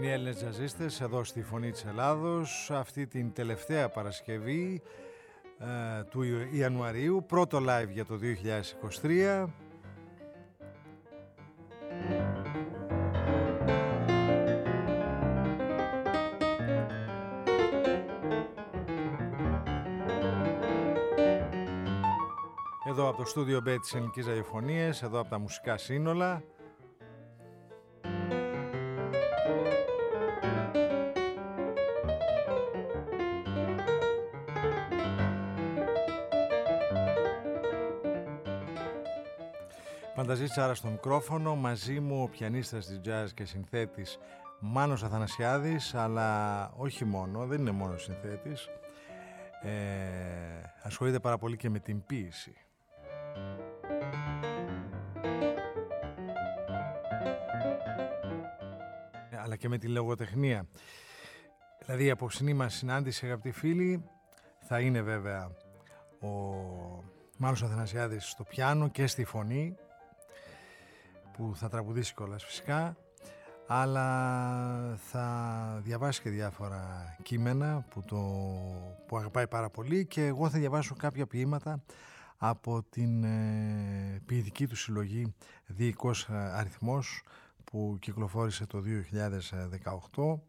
Έλληνες τζαζίστες εδώ στη Φωνή της Ελλάδος, αυτή την τελευταία Παρασκευή του Ιανουαρίου, πρώτο live για το 2023. Εδώ από το στούντιο B της Ελληνικής Ραδιοφωνίας, εδώ από τα μουσικά σύνολα. Φανταζή Τσάρα στο μικρόφωνο, μαζί μου ο πιανίστας της jazz και συνθέτης Μάνος Αθανασιάδης, αλλά όχι μόνο, δεν είναι μόνο συνθέτης, ασχολείται πάρα πολύ και με την ποίηση. Αλλά και με τη λογοτεχνία. Δηλαδή η απόψινή μας συνάντηση, αγαπητοί φίλοι, θα είναι βέβαια ο Μάνος Αθανασιάδης στο πιάνο και στη φωνή, που θα τραγουδήσει κιόλας φυσικά, αλλά θα διαβάσει και διάφορα κείμενα που αγαπάει πάρα πολύ, και εγώ θα διαβάσω κάποια ποίηματα από την ποιητική του συλλογή Διοικός Αριθμός, που κυκλοφόρησε το 2018,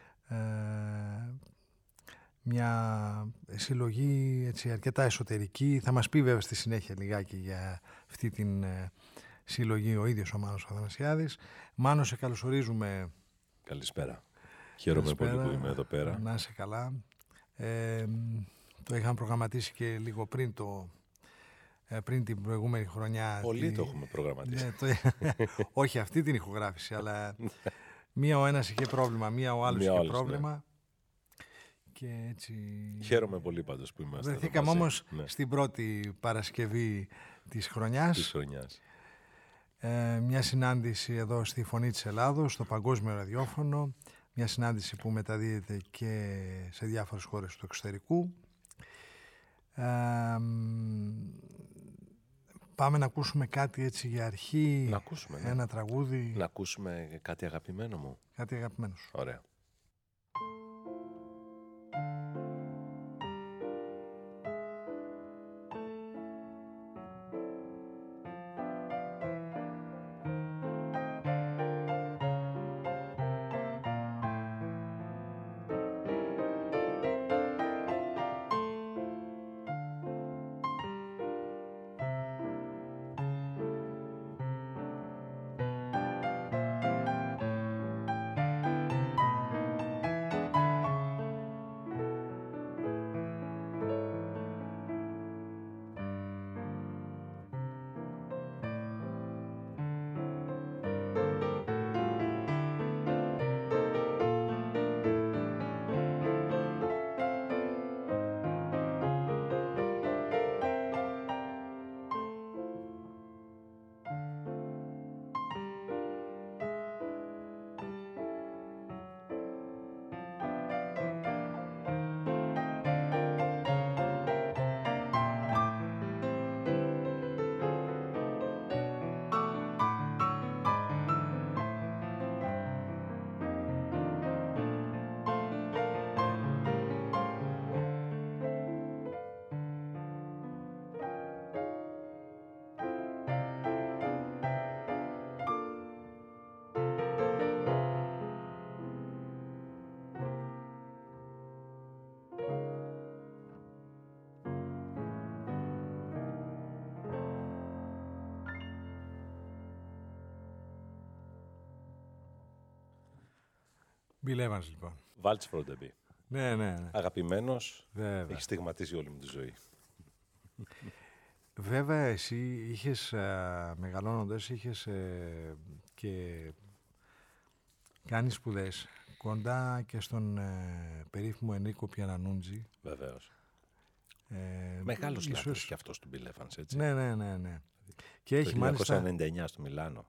μια συλλογή έτσι αρκετά εσωτερική. Θα μας πει βέβαια στη συνέχεια λιγάκι για αυτή την συλλογή ο ίδιος ο Μάνος Αθανασιάδης. Μάνο, σε καλωσορίζουμε. Καλησπέρα. Χαίρομαι πολύ που είμαι εδώ πέρα. Να είσαι καλά. Το είχαμε προγραμματίσει και λίγο πριν την προηγούμενη χρονιά. Πολύ το έχουμε προγραμματίσει. Όχι αυτή την ηχογράφηση, αλλά μία ο ένας είχε πρόβλημα, μία ο άλλος είχε πρόβλημα. Ναι. Και έτσι... Χαίρομαι πολύ πάντως που είμαστε. Βρεθήκαμε όμως στην πρώτη Παρασκευή της χρονιάς. Μια συνάντηση εδώ στη Φωνή της Ελλάδος, στο Παγκόσμιο Ραδιόφωνο. Μια συνάντηση που μεταδίδεται και σε διάφορες χώρες του εξωτερικού. Πάμε να ακούσουμε κάτι έτσι για αρχή. Να ακούσουμε, ναι. Ένα τραγούδι. Να ακούσουμε κάτι αγαπημένο μου. Κάτι αγαπημένο σου. Ωραία. Bill Evans, λοιπόν. Waltz for the Bee. Ναι. Αγαπημένος, έχει στιγματίσει όλη μου τη ζωή. Βέβαια, εσύ είχες, μεγαλώνοντας, είχες και κάνει σπουδές κοντά και στον περίφημο Ενρίκο Πιανανούντζη. Βεβαίως. Μεγάλος λάθος και αυτός του Bill Evans, έτσι. Ναι. Και έχει το 1999 στο Μιλάνο.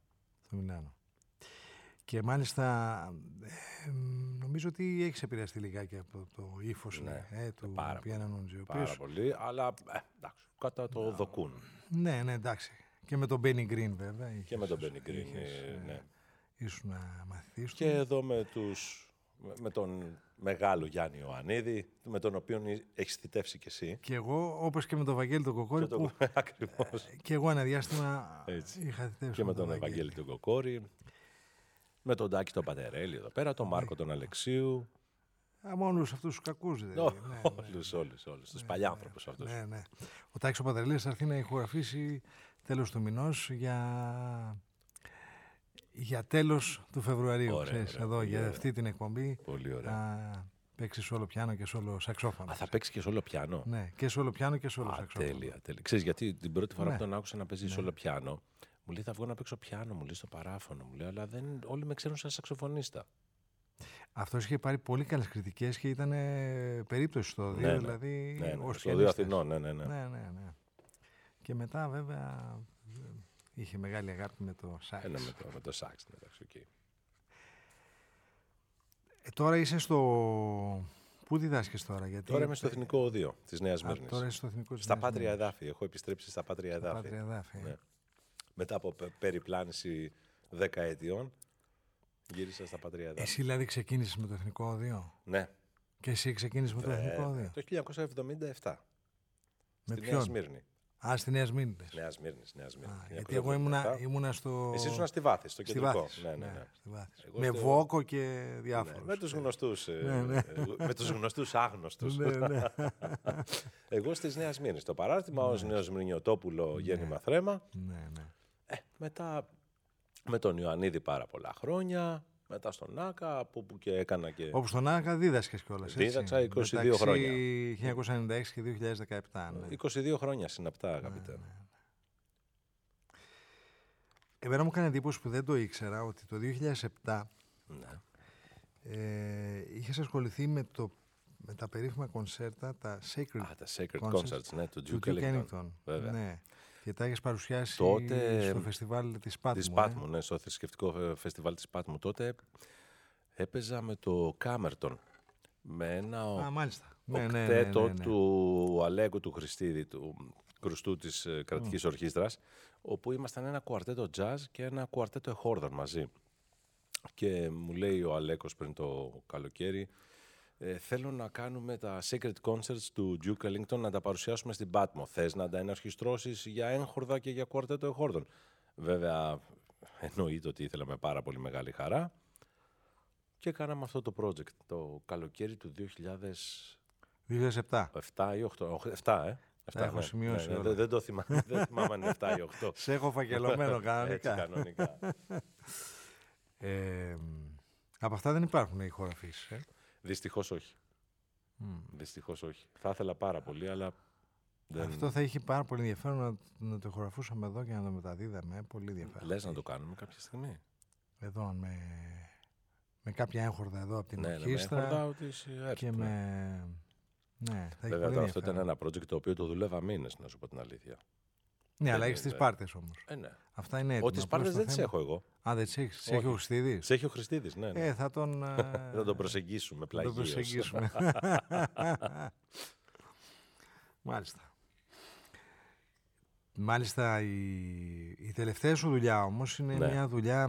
Και μάλιστα νομίζω ότι έχεις επηρεαστεί λιγάκι από το ύφος του Πιανανούντζη. Πάρα πολύ, αλλά εντάξει, κατά το δοκούν. Ναι, εντάξει. Και με τον Μπένι Γκριν βέβαια. Και με τον Μπένι Γκριν, ναι. Ήσουν μαθητής του. Και εδώ με τους Με τον μεγάλο Γιάννη Ιωαννίδη, με τον οποίο έχεις θητεύσει κι εσύ. Και εγώ, όπως και με τον Βαγγέλη τον Κοκόρη. Ακριβώς. Και εγώ ένα διάστημα είχα θητεύσει. Και με τον Ευαγγέλη τον Κοκόρη. Με τον Τάκη τον Πατερέλη εδώ πέρα, τον Μάρκο τον Αλεξίου. Με όλους αυτούς τους κακούς. Όλους τους παλιάνθρωπους αυτούς. Ναι. Ο Τάκης ο Πατερέλης θα έρθει να ηχογραφήσει τέλος του μηνός για τέλος του Φεβρουαρίου. Εδώ για αυτή την εκπομπή. Πολύ ωραία. Θα παίξει σόλο πιάνο και σόλο σαξόφωνο. Θα παίξει και σόλο πιάνο. Ναι, και σόλο πιάνο και σόλο σαξόφωνο. Τέλεια. Ξέρεις, γιατί την πρώτη φορά που τον άκουσα να παίζει σόλο πιάνο, μου λέει θα βγω να παίξω πιάνο, μου λέει στο παράφωνο. Μου λέει, αλλά όλοι με ξέρουν σαν σαξοφωνίστα. Αυτός είχε πάρει πολύ καλές κριτικές και ήταν περίπτωση στο 2, δηλαδή. Στο 2 Αθηνών, ναι. Και μετά βέβαια είχε μεγάλη αγάπη με το σάξ. Με το σάξ, εντάξει, okay. Τώρα είσαι στο... Πού διδάσκεις τώρα? Γιατί... Τώρα είμαι στο Εθνικό Οδείο της Νέας Μύρνης. Τώρα είσαι στο Εθνικό στα Πάτρια Εδάφη. Έχω επιστρέψει στα Πάτρια Εδάφη. Ναι. Μετά από περιπλάνηση 10 ετιών, γύρισα στα Πάτρια Εδάφη. Εσύ δηλαδή ξεκίνησες με το Εθνικό Οδείο? Ναι. Και εσύ ξεκίνησες με το Εθνικό Οδείο? Το 1977. Με στη Νέα Σμύρνη. Στη Νέα Σμύρνη. Νέα Σμύρνη. Γιατί εγώ ήμουνα στο... Εσύ ήσουν στη Βάθη, στο κεντρικό. Ναι. Με Βόκο και διάφορους. Με τους γνωστούς, με τους γνωστούς άγνωστους. Εγώ στις Νέα Σμύρνη. Το παράρτημα ως Νέο Σμυρνιωτόπουλο γέννημα θρέμα. Μετά με τον Ιωαννίδη πάρα πολλά χρόνια. Μετά στον ΆΚΑ, από που και έκανα και... Όπου στον ΆΚΑ δίδασκες κιόλας, έτσι. Δίδαξα 22 χρόνια. 1996 και 2017. Ναι. 22 χρόνια συναπτά, αγαπητέ. Ναι. Εμένα μου έκανε εντύπωση που δεν το ήξερα, ότι το 2007 είχες ασχοληθεί με τα περίφημα κονσέρτα, τα Sacred Concerts, του Duke Ellington. Ναι. Και τα έχεις παρουσιάσει τότε, στο φεστιβάλ της Πάτμου. Ναι, στο θρησκευτικό φεστιβάλ της Πάτμου. Τότε έπαιζα με το Κάμερτον. Με ένα οκτέτο του Αλέγκου του Χριστίδη, του κρουστού της κρατικής ορχήστρας, όπου ήμασταν ένα κουαρτέτο jazz και ένα κουαρτέτο εχόρδων μαζί. Και μου λέει ο Αλέκος πριν το καλοκαίρι, θέλω να κάνουμε τα Sacred Concerts του Duke Ellington, να τα παρουσιάσουμε στην Πάτμο. Θες να τα εναρχιστρώσεις για έγχορδα και για κουαρτέτο εχόρδων? Βέβαια, εννοείται ότι ήθελα με πάρα πολύ μεγάλη χαρά. Και κάναμε αυτό το project το καλοκαίρι του 2007 ή 8. Τα έχω σημειώσει όλα. Δεν το θυμάμαι, δεν θυμάμαι αν είναι 7 ή 8. Σε έχω φακελωμένο κανονικά. Έτσι, κανονικά. Από αυτά δεν υπάρχουν ηχογραφήσεις. Δυστυχώς όχι. Δυστυχώς όχι. Θα ήθελα πάρα πολύ, αλλά... Αυτό θα είχε πάρα πολύ ενδιαφέρον να το ηχογραφούσαμε εδώ και να το μεταδίδαμε. Πολύ ενδιαφέρον. Λες να το κάνουμε κάποια στιγμή? Εδώ με κάποια έγχορδα εδώ από την ορχήστρα και με... Ναι, θα βέβαια τώρα αυτό ήταν ένα project το οποίο το δουλεύα μήνες, να σου πω την αλήθεια. Ναι, αλλά έχεις τις πάρτες όμως. Ναι. Αυτά είναι έτοιμα. Τις πάρτες δεν τις έχω εγώ. Δεν τις έχεις. Τις έχει ο Χριστίδης. Τις έχει ο Χριστίδης, ναι. Θα τον προσεγγίσουμε πλαγίως. Μάλιστα η τελευταία σου δουλειά όμως είναι μια δουλειά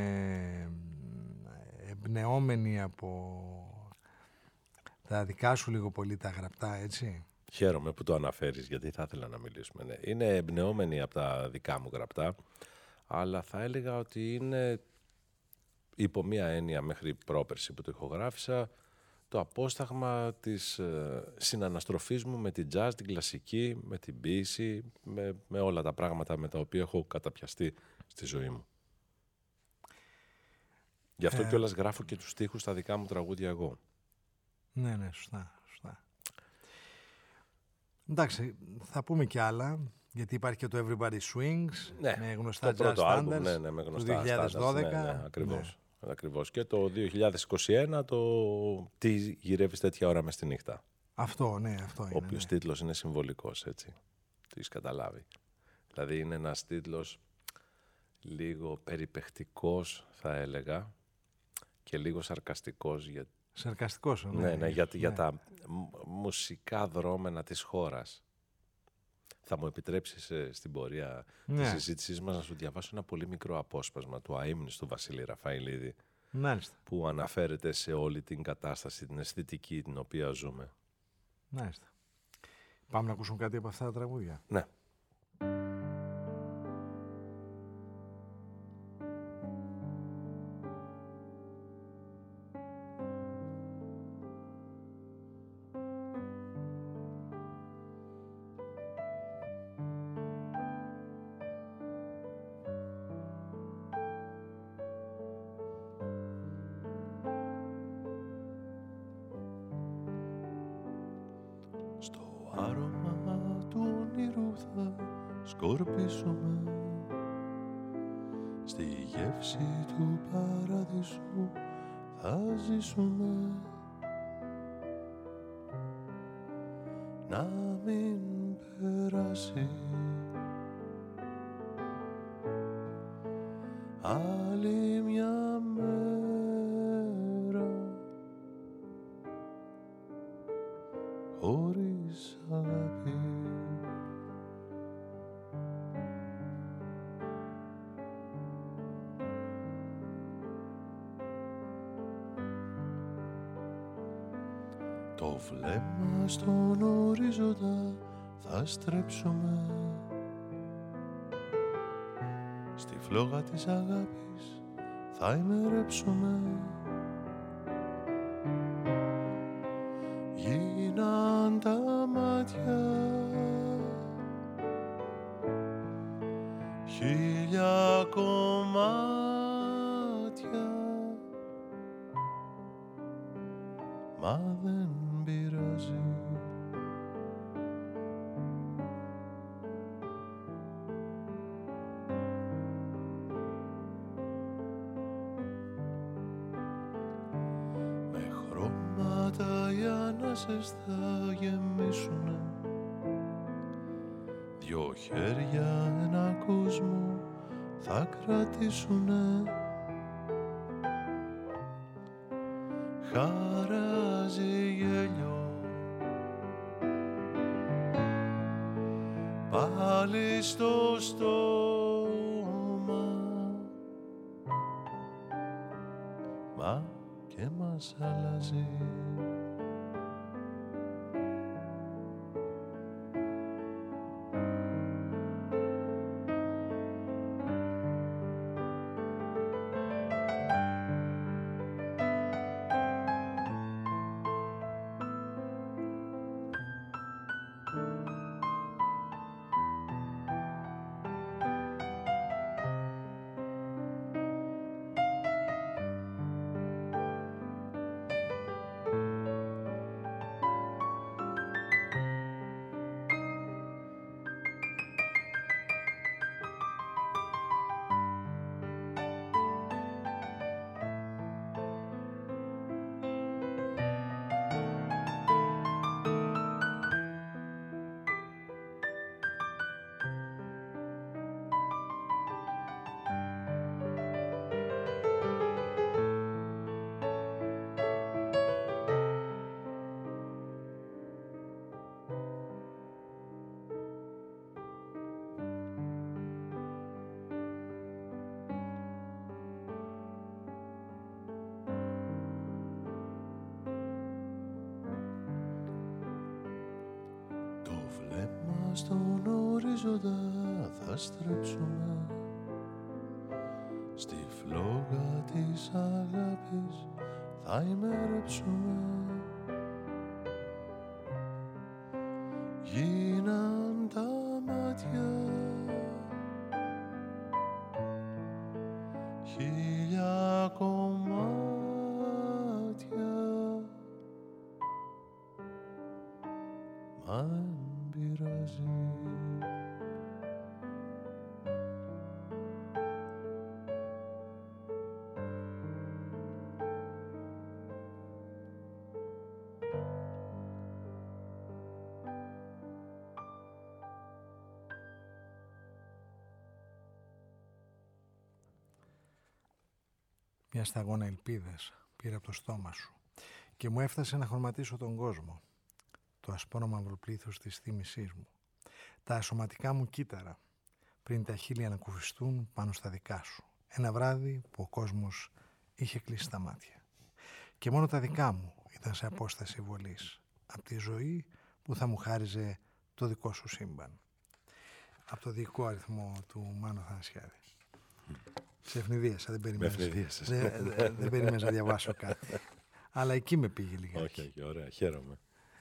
εμπνεόμενη από τα δικά σου λίγο πολύ τα γραπτά, έτσι. Χαίρομαι που το αναφέρεις, γιατί θα ήθελα να μιλήσουμε. Ναι. Είναι εμπνεόμενη από τα δικά μου γραπτά, αλλά θα έλεγα ότι είναι υπό μία έννοια μέχρι πρόπερση που το ηχογράφησα, το απόσταγμα της συναναστροφής μου με την jazz, την κλασική, με την ποίηση, με όλα τα πράγματα με τα οποία έχω καταπιαστεί στη ζωή μου. Γι' αυτό κιόλας γράφω και τους στίχους στα δικά μου τραγούδια εγώ. Ναι, σωστά. Εντάξει, θα πούμε κι άλλα, γιατί υπάρχει και το Everybody Swings, με γνωστά jazz standards, με γνωστά του 2012. Ναι, ακριβώς. Και το 2021 το «Τι γυρεύεις τέτοια ώρα μες στη νύχτα». Αυτό είναι. Ο οποίος τίτλος είναι συμβολικός, έτσι. Το έχεις καταλάβει. Δηλαδή είναι ένας τίτλος λίγο περιπαιχτικός, θα έλεγα, και λίγο σαρκαστικός. Σαρκαστικός, για τα μουσικά δρόμενα της χώρας. Θα μου επιτρέψεις στην πορεία της συζήτησής μας να σου διαβάσω ένα πολύ μικρό απόσπασμα του αείμνης του Βασίλη Ραφαηλίδη, Μάλιστα. που αναφέρεται σε όλη την κατάσταση, την αισθητική την οποία ζούμε. Μάλιστα. Πάμε να ακούσουμε κάτι από αυτά τα τραγούδια. Ναι. Σκορπίσουμε στη γεύση του παραδείσου, θα ζήσουμε να μην περάσει άλλη μια μέρα χωρίς αγάπη. Το βλέμμα στον ορίζοντα θα στρέψουμε στη φλόγα της αγάπης θα ημερέψουμε. Γίναν τα μάτια χίλια κομμάτια, μα δεν πειράζει. Με χρώματα οι ανάσες θα γεμίσουνε, δυο χέρια ένα κόσμο θα κρατήσουνε. Χαράζει γέλιο πάλι στο στόμα, μα και μας αλλάζει. Στον ορίζοντα θα στρέψουμε στη φλόγα της αγάπης θα ημερέψουμε. Γίναν τα μάτια χίλια κομμάτια, μα δεν πειράζει. Μια σταγόνα ελπίδες πήρα από το στόμα σου και μου έφτασε να χρωματίσω τον κόσμο. Το ασπρό μαύρο πλήθος της θύμησής μου. Τα σωματικά μου κύτταρα πριν τα χείλη ανακουφιστούν πάνω στα δικά σου. Ένα βράδυ που ο κόσμος είχε κλείσει τα μάτια. Και μόνο τα δικά μου ήταν σε απόσταση βολής από τη ζωή που θα μου χάριζε το δικό σου σύμπαν. Από το δικό αριθμό του Μάνου Αθανασιάδη. Σε ευνηδίασα, δεν περίμενα να διαβάσω κάτι. Αλλά εκεί με πήγε λιγάκι. Όχι, ωραία, χαίρομαι.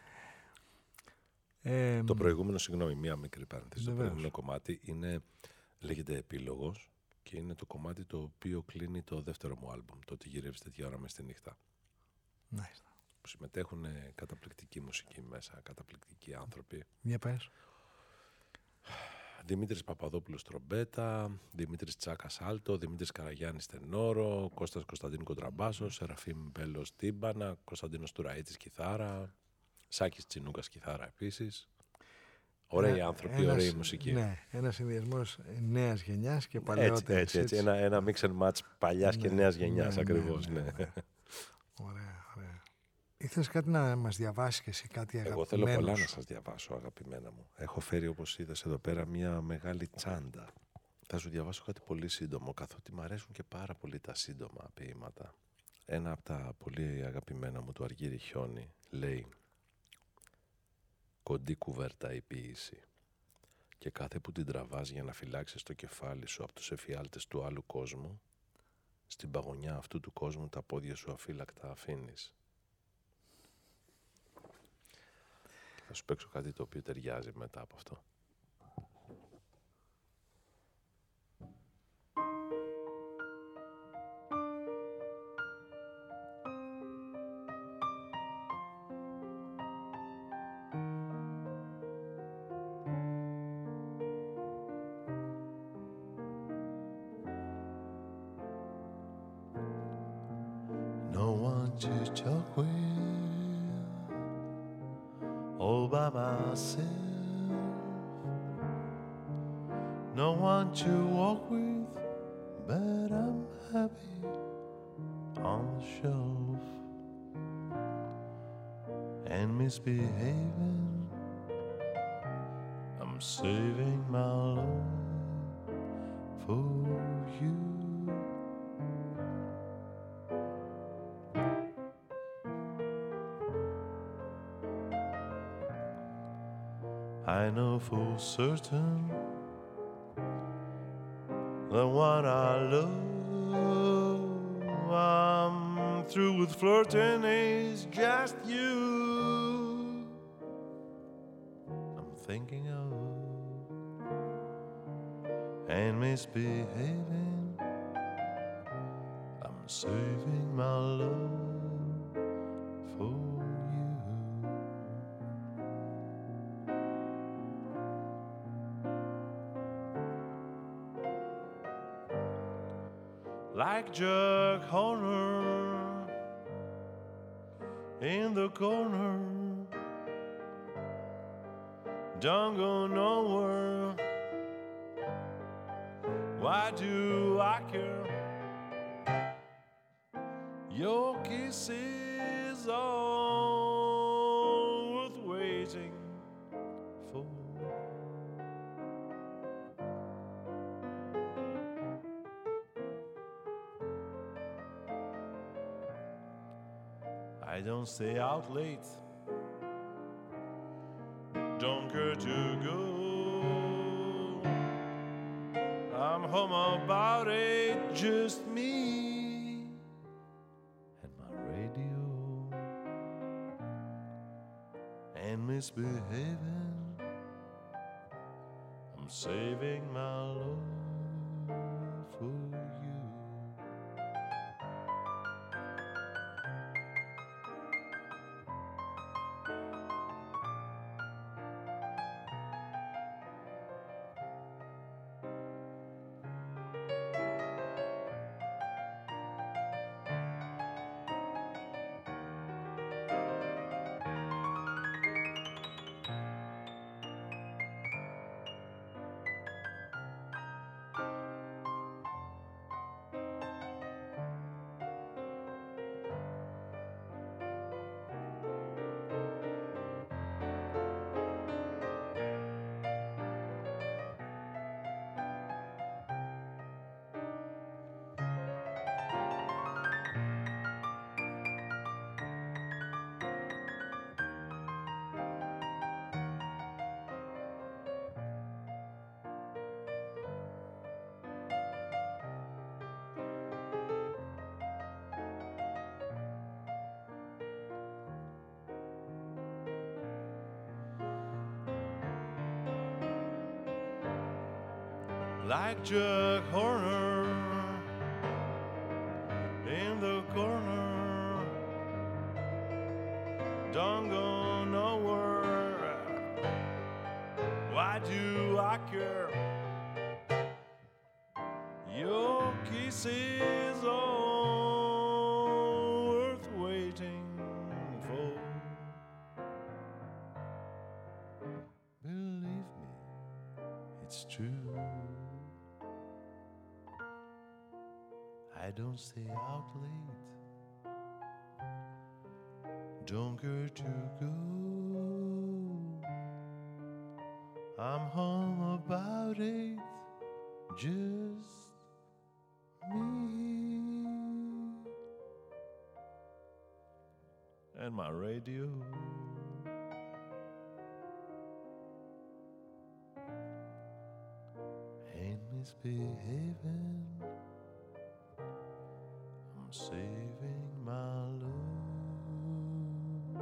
Το προηγούμενο, συγγνώμη, μία μικρή παρένθεση. Το προηγούμενο κομμάτι λέγεται Επίλογος και είναι το κομμάτι το οποίο κλείνει το δεύτερο μου άλμπουμ, το ότι γυρεύεις τέτοια ώρα μες στη νύχτα. Nice. Που συμμετέχουν καταπληκτική μουσική μέσα, καταπληκτικοί άνθρωποι. Για πες. Δημήτρης Παπαδόπουλος τρομπέτα, Δημήτρης Τσάκας άλτο, Δημήτρης Καραγιάννης τενόρο, Κώστας Κωνσταντίνου κοντραμπάσο, Σεραφείμ Μπέλος τύμπανα, Κωνσταντίνος Τουραΐτης κιθάρα, Σάκης Τσινούκας κιθάρα επίσης. Ωραίοι άνθρωποι, ωραίοι μουσική. Ναι, ένας συνδυασμός νέας γενιάς και παλαιότερης. Έτσι. Ένα mix and match παλιάς και νέας γενιάς ακριβώς. Ναι. Ωραία. Ήθελες κάτι να μας διαβάσεις και εσύ, κάτι αγαπημένο? Εγώ θέλω πολλά να σας διαβάσω, αγαπημένα μου. Έχω φέρει, όπως είδες εδώ πέρα, μια μεγάλη τσάντα. Θα σου διαβάσω κάτι πολύ σύντομο, καθότι μου αρέσουν και πάρα πολύ τα σύντομα ποίηματα. Ένα από τα πολύ αγαπημένα μου του Αργύρη Χιόνι λέει «Κοντή κουβέρτα η ποίηση και κάθε που την τραβάς για να φυλάξεις το κεφάλι σου από τους εφιάλτες του άλλου κόσμου, στην παγωνιά αυτού του κόσμου τα πόδια σου αφύλακτα αφήνεις». Θα σου παίξω κάτι το οποίο ταιριάζει μετά από αυτό. No one to talk with, all by myself. No one to walk with, but I'm happy on the shelf. And misbehaving, I'm saving my love for you. I know for certain the one I love, I'm through with flirting, is just you I'm thinking of, and misbehaving, I'm saving my love for you. Like Jack Horner in the corner, don't go nowhere. Why do I care? Your kiss is all worth waiting for. I don't stay out late, don't care to go. I'm home about it, just me and my radio. And misbehaving, I'm saving my love for you. like Chuck Horner in the corner. Don't go nowhere. Why do I care? Your kisses all worth waiting for. Believe me, it's true. I don't stay out late. Don't care to go. I'm home about 8, just me and my radio. Ain't misbehaving. I'm saving my love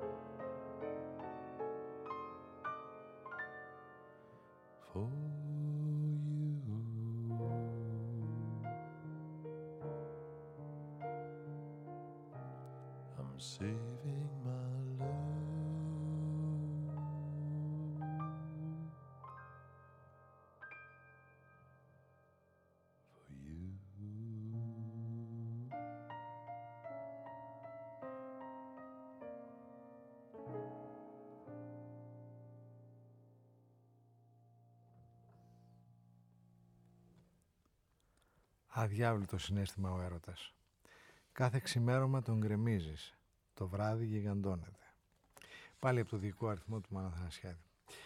for you. I'm saving my love for you. Αδιάβλητο συναίσθημα ο έρωτας. Κάθε ξημέρωμα τον γκρεμίζεις. Το βράδυ γιγαντώνεται. Πάλι από το δικό αριθμό του Μάνο Αθανασιάδη.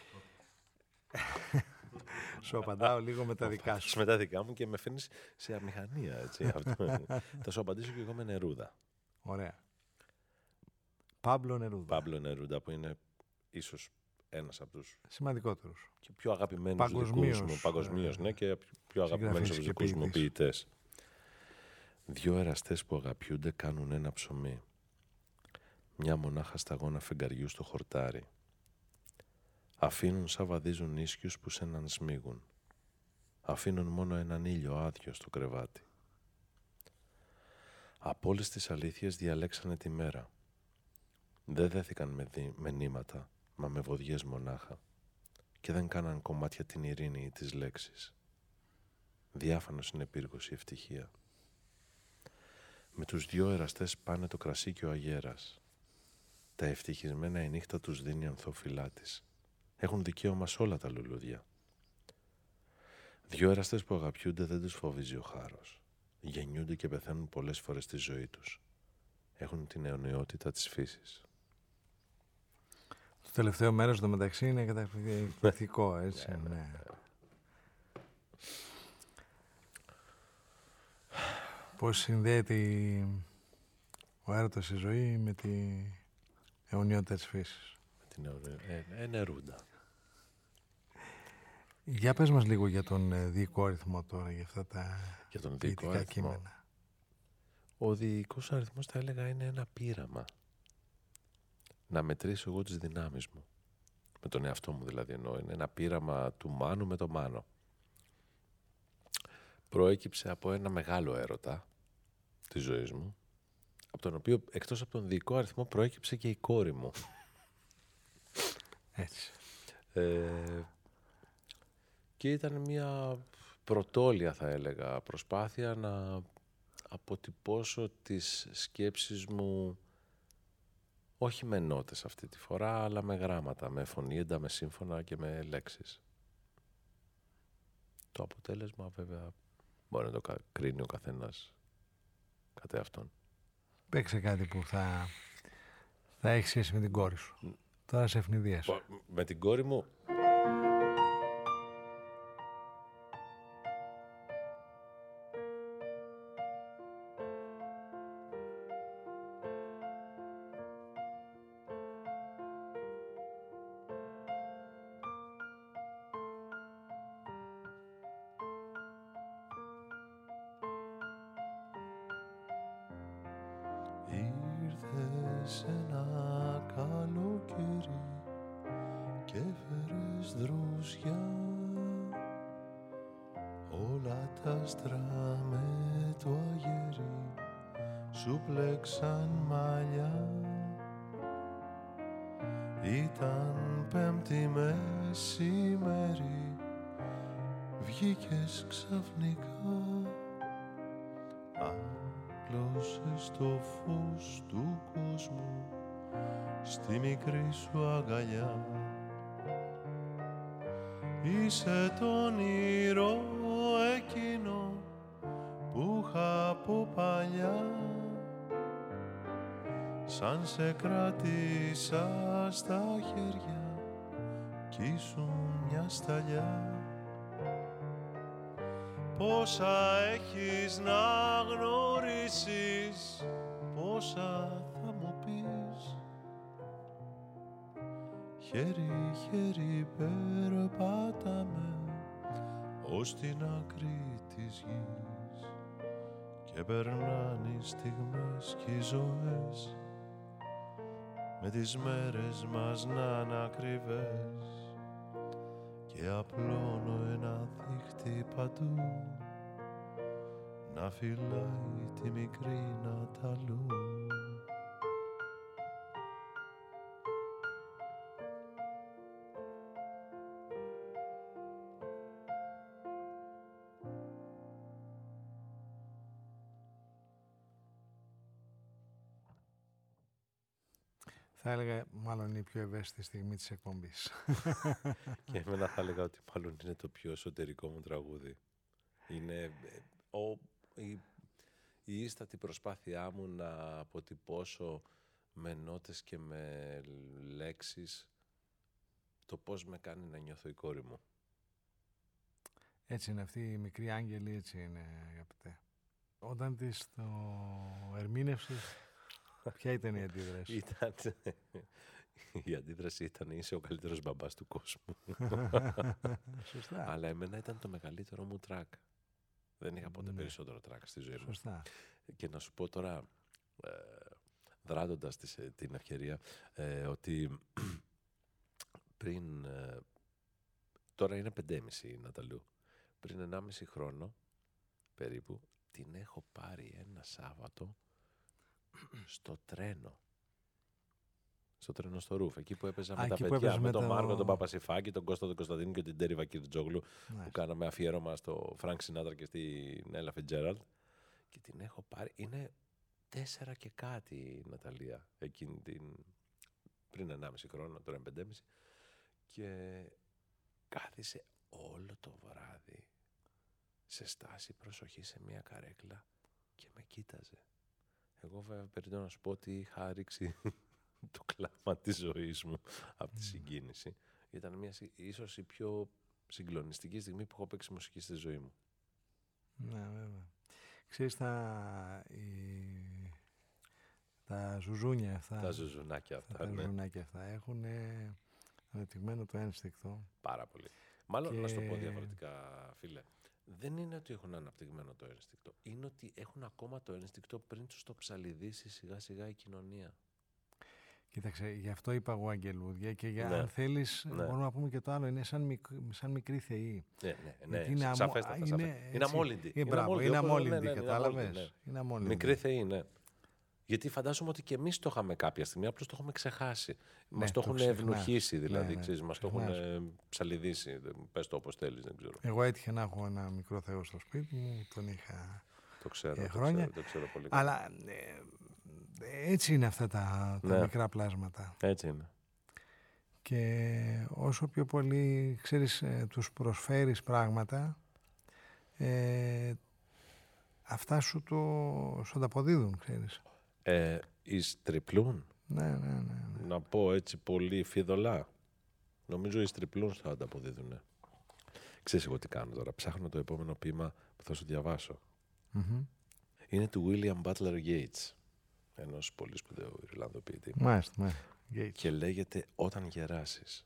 Σου απαντάω λίγο με τα δικά σου. Με τα δικά μου και με φέρνεις σε αμηχανία, έτσι. Θα σου απαντήσω και εγώ με Νερούδα. Ωραία. Πάμπλο Νερούδα. Πάμπλο Νερούδα, που είναι ίσως ένας από τους σημαντικότερους και πιο αγαπημένους δικούς μου. Παγκοσμίως, ναι, και πιο αγαπημένους από τους δικούς μου ποιητές. Δυο εραστές που αγαπιούνται κάνουν ένα ψωμί. Μια μονάχα σταγόνα φεγγαριού στο χορτάρι. Αφήνουν σαν βαδίζουν ίσκιους που σ' έναν σμίγουν. Αφήνουν μόνο έναν ήλιο άδειο στο κρεβάτι. Από όλες τις αλήθειες διαλέξανε τη μέρα. Δεν δέθηκαν με νήματα, μα με βοδιές μονάχα. Και δεν κάναν κομμάτια την ειρήνη ή τις λέξεις. Διάφανος είναι πύργος η ευτυχία. Με τους δυο εραστές πάνε το κρασί και ο αγέρας. Τα ευτυχισμένα η νύχτα τους δίνει ανθόφυλά της. Έχουν δικαίωμα σε όλα τα λουλούδια. Δυο εραστές που αγαπιούνται δεν τους φοβίζει ο χάρος. Γεννιούνται και πεθαίνουν πολλές φορές στη ζωή τους. Έχουν την αιωνιότητα της φύσης. Το τελευταίο μέρος το μεταξύ είναι καταπληκτικό, έτσι. Ναι. Πώς συνδέεται ο έρωτας στη ζωή με τη αιωνιότητα της φύσης. Νερούντα. Για πες μας λίγο για τον διοικό αριθμό τώρα, για αυτά τα ποιητικά κείμενα. Ο διοικός αριθμός, θα έλεγα, είναι ένα πείραμα. Να μετρήσω εγώ τις δυνάμεις μου. Με τον εαυτό μου δηλαδή εννοώ. Είναι ένα πείραμα του Μάνου με τον Μάνο. Προέκυψε από ένα μεγάλο έρωτα της ζωής μου, από τον οποίο, εκτός από τον διοικό αριθμό, προέκυψε και η κόρη μου. Έτσι. Και ήταν μια πρωτόλια, θα έλεγα, προσπάθεια να αποτυπώσω τις σκέψεις μου, όχι με νότες αυτή τη φορά, αλλά με γράμματα, με φωνήεντα, με σύμφωνα και με λέξεις. Το αποτέλεσμα βέβαια μπορεί να το κρίνει ο καθένας κατά αυτόν. Παίξε κάτι που θα έχει σχέση με την κόρη σου. Τώρα σε ευνηδίες. Με την κόρη μου... Ήρθες ένα καλοκαίρι και φέρες δροσιά τα άστρα με το αγέρι σου πλέξαν μαλλιά. Ήταν Πέμπτη μεσημέρι, βγήκες ξαφνικά, απλώσες το φως του κόσμου στη μικρή σου αγκαλιά. Είσαι το όνειρο εκείνο που είχα από παλιά, σαν σε κράτησα στα χέρια κι ήσουν μια σταλιά. Πόσα έχεις να γνωρίσεις, πόσα θα μου πεις. Χέρι, χέρι περπάταμε ως την άκρη της γης και περνάνε οι στιγμές κι οι ζωές με τις μέρες μας να είναι ακριβές και απλώνω ένα δίχτυ παντού να φυλάει τη μικρή Ναταλού. Θα έλεγα μάλλον είναι η πιο ευαίσθητη στιγμή της εκπομπής. Και εμένα θα έλεγα ότι μάλλον είναι το πιο εσωτερικό μου τραγούδι. Είναι η ίστατη προσπάθειά μου να αποτυπώσω με νότες και με λέξεις το πώς με κάνει να νιώθω η κόρη μου. Έτσι είναι αυτή η μικρή άγγελη, έτσι είναι, αγαπητέ. Όταν της το ερμήνευσες, ποια ήταν η αντίδραση? Η αντίδραση ήταν είσαι ο καλύτερος μπαμπάς του κόσμου. Σωστά. Αλλά εμένα ήταν το μεγαλύτερο μου τρακ. Δεν είχα ποτέ περισσότερο τρακ στη ζωή μου. Σωστά. Και να σου πω τώρα, δράτοντας την ευκαιρία, ότι πριν, τώρα είναι 5,5 η Ναταλού, πριν 1,5 χρόνο περίπου, την έχω πάρει ένα Σάββατο στο τρένο. Στο τρένο στο Ρούφ, εκεί που έπαιζα με τα παιδιά, με τον Μάρκο, τον Παπασιφάκη, τον Κώστα τον Κωνσταντίνου και την Τέρι Βακιρτζόγλου, που κάναμε αφιέρωμα στο Φρανκ Σινάτρα και στην Έλα Φιτζέραλντ. Και την έχω πάρει, είναι 4 και κάτι η Ναταλία, εκείνη πριν 1,5 χρόνο, τώρα είναι 5,5, και κάθισε όλο το βράδυ σε στάση προσοχή σε μια καρέκλα και με κοίταζε. Εγώ βέβαια περιττώ να σου πω ότι είχα ρίξει το κλάμα της ζωής μου από τη συγκίνηση. Ήταν ίσως η πιο συγκλονιστική στιγμή που έχω παίξει μουσική στη ζωή μου. Ναι, βέβαια. Ξέρεις, τα ζουζούνια αυτά. Τα ζουζουνάκια αυτά, τα ζουζουνάκια αυτά έχουν ανεπτυγμένο το ένστικτο. Πάρα πολύ. Μάλλον να σου το πω διαφορετικά, φίλε. Δεν είναι ότι έχουν αναπτυγμένο το ένστικτο. Είναι ότι έχουν ακόμα το ένστικτο πριν τους το ψαλιδίσει σιγά σιγά η κοινωνία. Κοίταξε, γι' αυτό είπα εγώ αγγελούδια και αν θέλεις μπορούμε να πούμε και το άλλο, είναι σαν μικρή θεή. Ναι, σαφέστατα. Είναι αμόλυντη. Είναι αμόλυντη, κατάλαβες. Μικρή θεή, ναι. Γιατί φαντάζομαι ότι και εμείς το είχαμε κάποια στιγμή, απλώς το έχουμε ξεχάσει. Μας το έχουν ευνουχίσει, δηλαδή, μας το έχουν ψαλιδίσει. Πες το όπως θέλεις, δεν ξέρω. Εγώ έτυχε να έχω ένα μικρό θεό στο σπίτι μου, τον είχα χρόνια. Το ξέρω πολύ καλά. Αλλά έτσι είναι αυτά τα μικρά πλάσματα. Έτσι είναι. Και όσο πιο πολύ, ξέρεις, τους προσφέρεις πράγματα, αυτά σου το αποδίδουν, ξέρεις. Εις τριπλούν. Ναι. Να πω έτσι πολύ φιδωλά. Νομίζω εις τριπλούν θα ανταποδίδουνε. Ξέρεις εγώ τι κάνω τώρα. Ψάχνω το επόμενο ποίημα που θα σου διαβάσω. Mm-hmm. Είναι του William Butler Yeats, ενός πολύ σπουδαίου Ιρλανδού ποιητή. Μάλιστα. Και λέγεται «Όταν γεράσεις».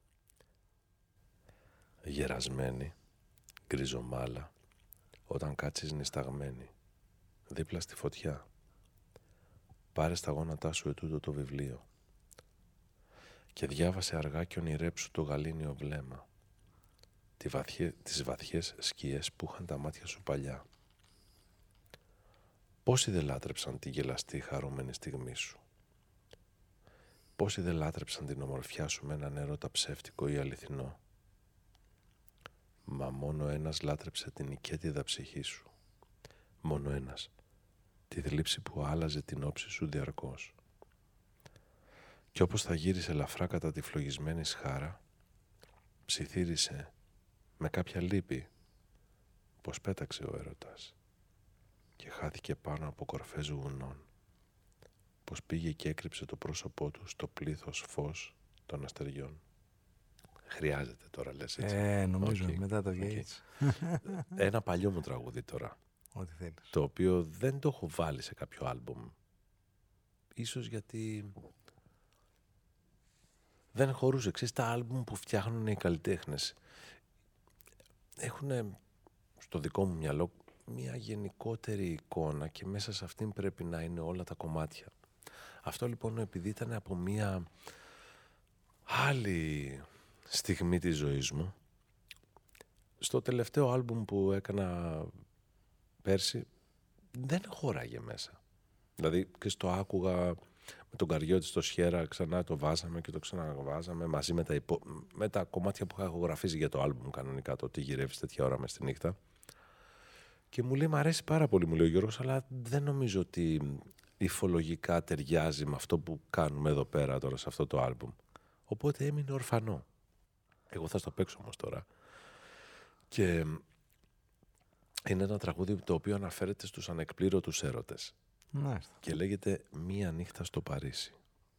Γερασμένη, γκριζομάλα, όταν κάτσεις νησταγμένη, δίπλα στη φωτιά. Πάρε στα γόνατά σου ετούτο το βιβλίο και διάβασε αργά και ονειρέψου το γαλήνιο βλέμμα τις βαθιές σκιές που είχαν τα μάτια σου παλιά. Πόσοι δεν λάτρεψαν τη γελαστή χαρούμενη στιγμή σου. Πόσοι δεν λάτρεψαν την ομορφιά σου με έναν έρωτα ψεύτικο ή αληθινό. Μα μόνο ένας λάτρεψε την οικέτιδα ψυχή σου. Μόνο ένας. Τη θλίψη που άλλαζε την όψη σου διαρκώς. Κι όπως θα γύρισε ελαφρά κατά τη φλογισμένη σχάρα, ψιθύρισε με κάποια λύπη πως πέταξε ο έρωτας και χάθηκε πάνω από κορφές βουνών, πως πήγε και έκρυψε το πρόσωπό του στο πλήθος φως των αστεριών. Χρειάζεται τώρα, λες έτσι. Νομίζω, μετά το Gates. Ένα παλιό μου τραγούδι τώρα. Ό,τι θέλεις. Το οποίο δεν το έχω βάλει σε κάποιο άλμπουμ. Ίσως γιατί δεν χωρούσε. Ξέρεις, τα άλμπουμ που φτιάχνουν οι καλλιτέχνες έχουν στο δικό μου μυαλό μια γενικότερη εικόνα και μέσα σε αυτήν πρέπει να είναι όλα τα κομμάτια. Αυτό λοιπόν επειδή ήταν από μια άλλη στιγμή της ζωής μου, στο τελευταίο άλμπουμ που έκανα πέρσι δεν χώραγε μέσα. Δηλαδή και στο άκουγα με τον Καριώτη στο Σιέρα, ξανά το βάζαμε και το ξαναβάζαμε μαζί με τα κομμάτια που είχα ηχογραφήσει για το άλμπουμ κανονικά, το τι γυρεύεις τέτοια ώρα μες στη νύχτα. Και μου λέει, μ' αρέσει πάρα πολύ, μου λέει ο Γιώργος, αλλά δεν νομίζω ότι υφολογικά ταιριάζει με αυτό που κάνουμε εδώ πέρα τώρα σε αυτό το άλμπουμ. Οπότε έμεινε ορφανό. Εγώ θα στο παίξω όμως τώρα. Και είναι ένα τραγούδι το οποίο αναφέρεται στους ανεκπλήρωτους έρωτες. Μάλιστα. Και λέγεται «Μία νύχτα στο Παρίσι».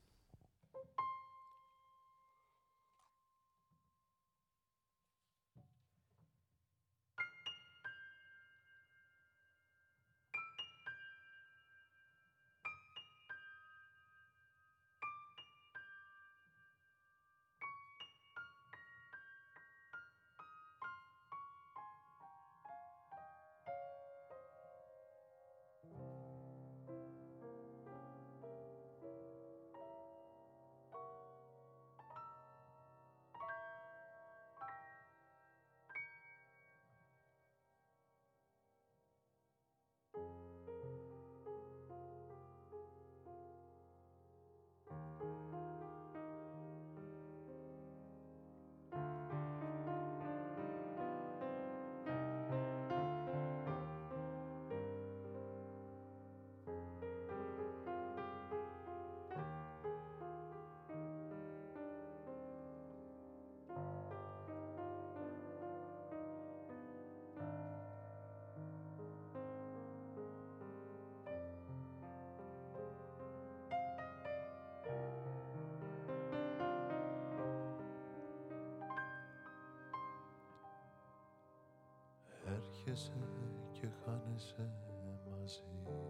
Έρχεσαι και χάνεσαι μαζί,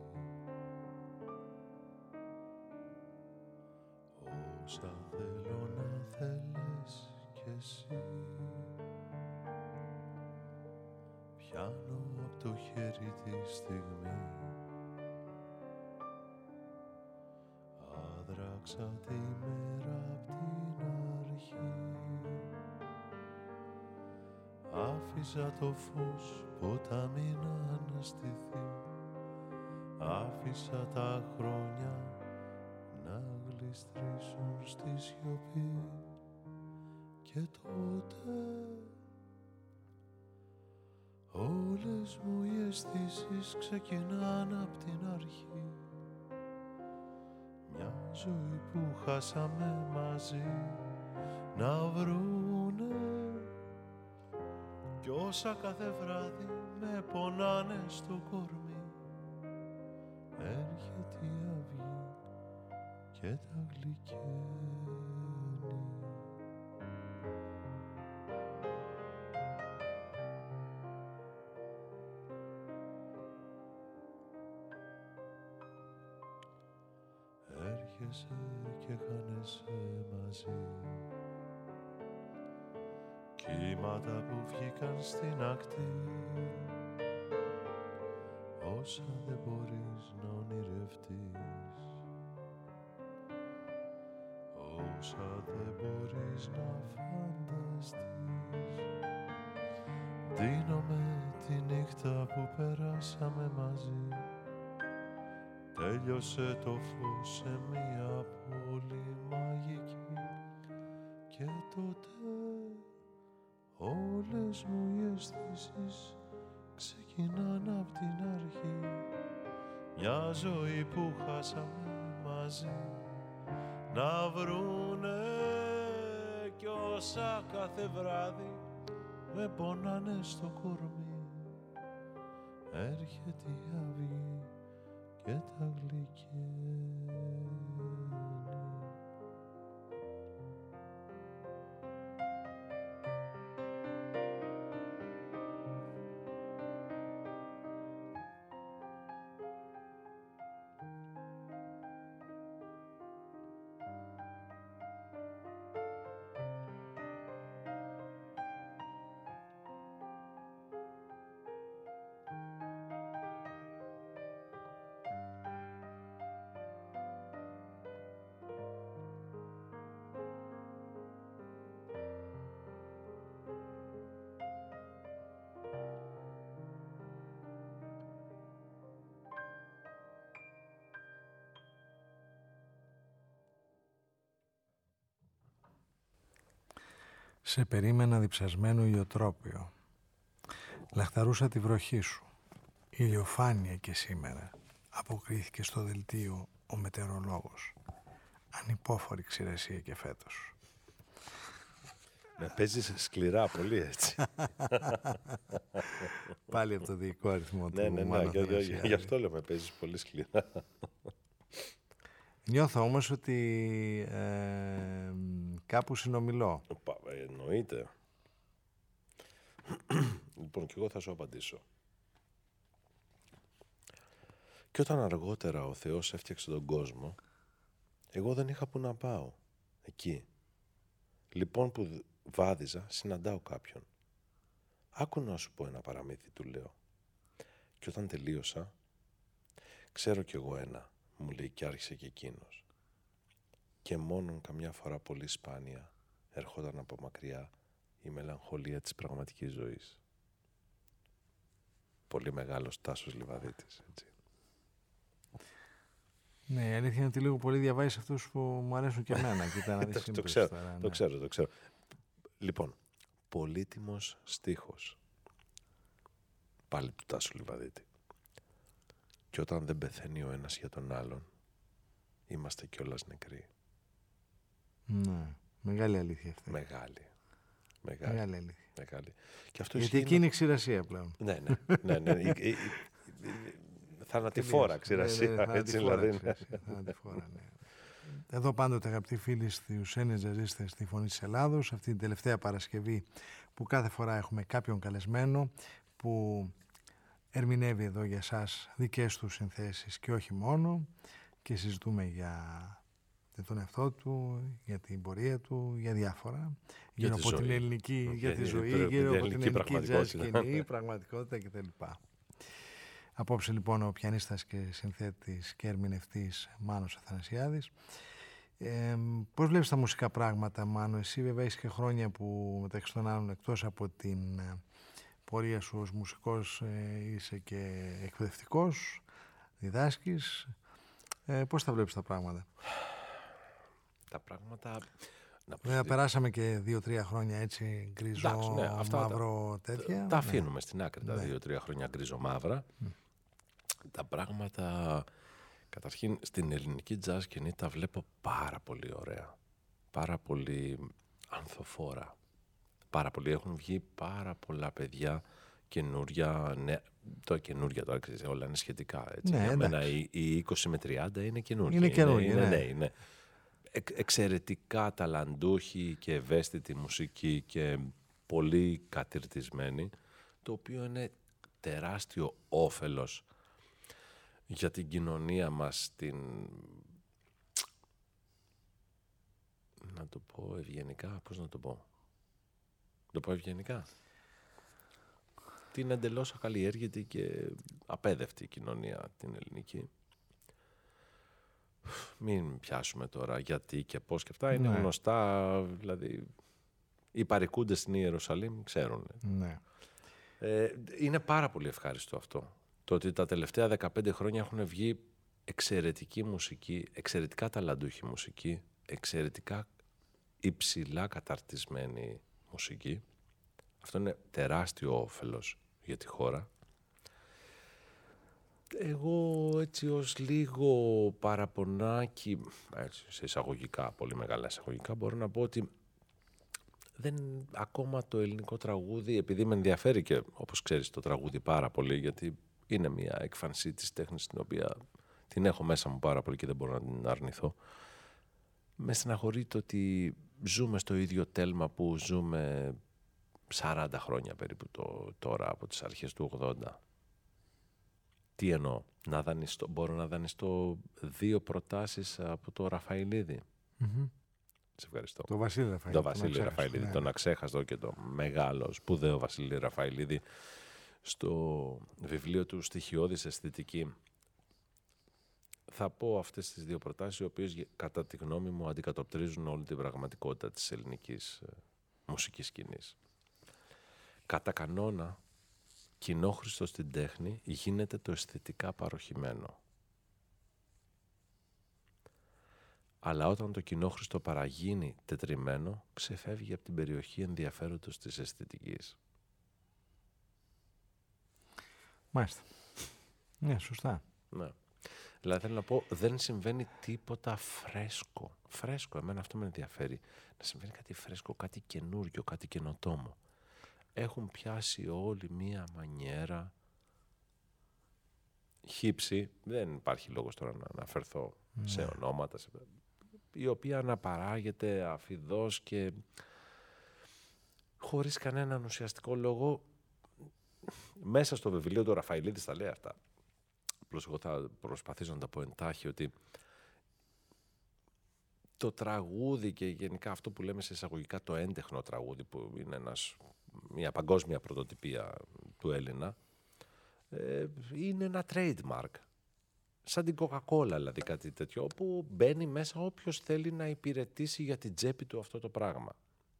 όσα θέλω να θέλεις κι εσύ. Πιάνω απ' το χέρι τη στιγμή, άδραξα τη μέρα απ' την αρχή. Άφησα το φως ποτάμι να αναστηθεί, άφησα τα χρόνια να γλιστρήσουν στη σιωπή. Και τότε όλες μου οι αισθήσεις ξεκινάνε απ' την αρχή. Μια ζωή που χάσαμε μαζί να βρούνε, κι όσα κάθε βράδυ με πονάνε στο κορμί. Έρχεται η αυγή και τα γλυκαίνει. Έρχεσαι και χάνεσαι μαζί, κύματα που βγήκαν στην ακτή, όσα δεν μπορείς να ονειρευτείς, όσα δεν μπορείς να φανταστείς. Ντύνομαι τη νύχτα που περάσαμε μαζί. Τέλειωσε το φως σε μια πόλη μαγική. Και τότε όλες μου οι αισθήσεις ξεκινάνε απ' την αρχή. Μια ζωή που χάσαμε μαζί να βρούνε κι όσα κάθε βράδυ με πονάνε στο κορμί. Έρχεται η αυγή και τα γλυκαίνει. Σε περίμενα διψασμένο ηλιοτρόπιο. Λαχταρούσα τη βροχή σου. Ηλιοφάνεια και σήμερα, αποκρίθηκε στο δελτίο ο μετεωρολόγος. Ανυπόφορη ξηρασία και φέτος. Με παίζεις σκληρά πολύ έτσι. Πάλι από το διοικό αριθμό του. Ναι, γι' αυτό λέω με παίζεις πολύ σκληρά. Νιώθω όμως ότι κάπου συνομιλώ. Εννοείται. Λοιπόν, και εγώ θα σου απαντήσω. Και όταν αργότερα ο Θεός έφτιαξε τον κόσμο, εγώ δεν είχα που να πάω. Εκεί. Λοιπόν που βάδιζα, συναντάω κάποιον. Άκου να σου πω ένα παραμύθι, του λέω. Και όταν τελείωσα, ξέρω κι εγώ ένα, μου λέει, και άρχισε και εκείνος. Και μόνον καμιά φορά πολύ σπάνια ερχόταν από μακριά η μελαγχολία της πραγματικής ζωής. Πολύ μεγάλος Τάσος Λιβαδίτης, έτσι. Ναι, η αλήθεια είναι ότι λίγο πολύ διαβάζεις αυτούς που μου αρέσουν και εμένα. Το ξέρω. Λοιπόν, πολύτιμος στίχος. Πάλι του Τάσου Λιβαδίτη. Και όταν δεν πεθαίνει ο ένας για τον άλλον, είμαστε κιόλας νεκροί. Ναι, μεγάλη αλήθεια αυτή. Μεγάλη αλήθεια. Μεγάλη. Και αυτό γιατί εκεί είναι η ξηρασία πλέον. Ναι. Θανατηφόρα ξηρασία. Έτσι δηλαδή. Θανατηφόρα, ναι. Εδώ πάντοτε, αγαπητοί φίλοι, στους Έλληνες Τζαζίστες στη Φωνή της Ελλάδος, αυτή την τελευταία Παρασκευή που κάθε φορά έχουμε κάποιον καλεσμένο που ερμηνεύει εδώ για σας δικές του συνθέσεις και όχι μόνο, και συζητούμε για τον εαυτό του, για την πορεία του, για διάφορα, γύρω από την ελληνική, για τη ζωή, γύρω από την ελληνική τζαζ σκηνή, πραγματικότητα κτλ. Απόψε λοιπόν ο πιανίστας και συνθέτης και ερμηνευτής Μάνος Αθανασιάδης. Πώς βλέπεις τα μουσικά πράγματα, Μάνο? Εσύ βέβαια είσαι και χρόνια που μεταξύ των άλλων, εκτός από την πορεία σου ως μουσικός, είσαι και εκπαιδευτικός, διδάσκεις. Πώς τα βλέπεις τα πράγματα? Τα πράγματα... περάσαμε και 2-3 χρόνια έτσι γκρίζο, μαύρο, τέτοια. Τα αφήνουμε στην άκρη τα 2-3 χρόνια γκρίζο μαύρα. Τα πράγματα, καταρχήν στην ελληνική jazz σκηνή τα βλέπω πάρα πολύ ωραία. Πάρα πολύ ανθοφόρα. Πάρα πολύ. Έχουν βγει πάρα πολλά παιδιά καινούρια. Ναι, το καινούρια τώρα, όλα είναι σχετικά. Έτσι. Ναι, για μένα οι 20 με 30 είναι καινούργια. Είναι καινούργια, ναι. Εξαιρετικά ταλαντούχοι και ευαίσθητοι μουσική και πολύ κατηρτισμένοι, το οποίο είναι τεράστιο όφελος για την κοινωνία μας, να το πω ευγενικά, πώς να το πω? Το πω ευγενικά. Την εντελώς ακαλλιέργητη και απέδευτη κοινωνία την ελληνική. Μην πιάσουμε τώρα γιατί και πώς και αυτά. Είναι γνωστά, δηλαδή οι παρικούντες στην Ιερουσαλήμ ξέρουν. Ναι. Είναι πάρα πολύ ευχάριστο αυτό. Το ότι τα τελευταία 15 χρόνια έχουν βγει εξαιρετική μουσική, εξαιρετικά ταλαντούχη μουσική, εξαιρετικά υψηλά καταρτισμένη μουσική. Αυτό είναι τεράστιο όφελος για τη χώρα. Εγώ έτσι ως λίγο παραπονάκι, έτσι, σε εισαγωγικά, πολύ μεγάλα εισαγωγικά, μπορώ να πω ότι ακόμα το ελληνικό τραγούδι, επειδή με ενδιαφέρει και όπως ξέρεις το τραγούδι πάρα πολύ, γιατί είναι μια έκφανση της τέχνης την οποία την έχω μέσα μου πάρα πολύ και δεν μπορώ να την αρνηθώ. Με στεναχωρεί το ότι ζούμε στο ίδιο τέλμα που ζούμε 40 χρόνια περίπου τώρα, από τις αρχές του 80. Τι εννοώ, μπορώ να δανειστώ 2 προτάσεις από το Ραφαηλίδη. Mm-hmm. Σε ευχαριστώ. Το Βασίλη Ραφαηλίδη. Το Βασίλη Ραφαηλίδη, ναι. Τον αξέχαστο και το μεγάλο, σπουδαίο Βασίλη Ραφαηλίδη, στο βιβλίο του «Στοιχειώδης αισθητική». Θα πω αυτές τις 2 προτάσεις, οι οποίες κατά τη γνώμη μου αντικατοπτρίζουν όλη την πραγματικότητα της ελληνικής μουσικής σκηνής. Κατά κανόνα, κοινόχρηστο στην τέχνη γίνεται το αισθητικά παροχημένο. Αλλά όταν το κοινόχρηστο παραγίνει τετριμένο, ξεφεύγει από την περιοχή ενδιαφέροντος της αισθητικής. Μάλιστα. Ναι, σωστά. Ναι. Δηλαδή θέλω να πω, δεν συμβαίνει τίποτα φρέσκο. Φρέσκο, εμένα αυτό με ενδιαφέρει. Να συμβαίνει κάτι φρέσκο, κάτι καινούριο, κάτι καινοτόμο. Έχουν πιάσει όλοι μία μανιέρα χύψη, δεν υπάρχει λόγος τώρα να αναφερθώ σε ονόματα, η οποία αναπαράγεται αφιδώς και χωρίς κανέναν ουσιαστικό λόγο. Μέσα στο βιβλίο του Ραφαηλίδης τα λέει αυτά. Απλώς εγώ θα προσπαθήσω να τα πω εντάχει, ότι το τραγούδι και γενικά αυτό που λέμε σε εισαγωγικά το έντεχνο τραγούδι, που είναι μια παγκόσμια πρωτοτυπία του Έλληνα, είναι ένα trademark. Σαν την Coca-Cola, δηλαδή, κάτι τέτοιο, όπου μπαίνει μέσα όποιος θέλει να υπηρετήσει για την τσέπη του αυτό το πράγμα.